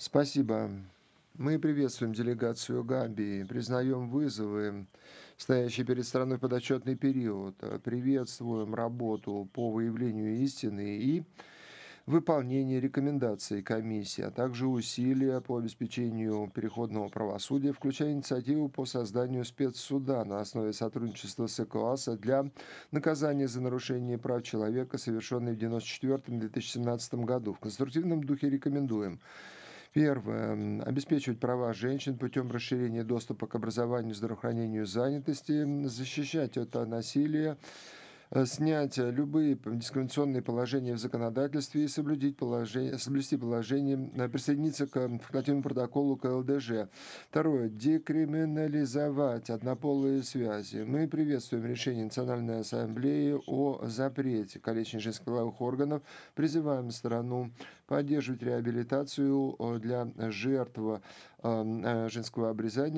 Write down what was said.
Спасибо. Мы приветствуем делегацию Гамбии, признаем вызовы, стоящие перед страной подотчетный период, приветствуем работу по выявлению истины и выполнение рекомендаций комиссии, а также усилия по обеспечению переходного правосудия, включая инициативу по созданию спецсуда на основе сотрудничества с ЭКОАСа для наказания за нарушение прав человека, совершенные в 1994-2017 году. В конструктивном духе рекомендуем: первое. Обеспечивать права женщин путем расширения доступа к образованию, здравоохранению, занятости, защищать от насилия, снять любые дискриминационные положения в законодательстве и соблюсти положение, присоединиться к факультативному протоколу к ЛДЖ. Второе. Декриминализовать однополые связи. Мы приветствуем решение Национальной ассамблеи о запрете калечения женских половых органов, призываем страну поддерживать реабилитацию для жертв женского обрезания,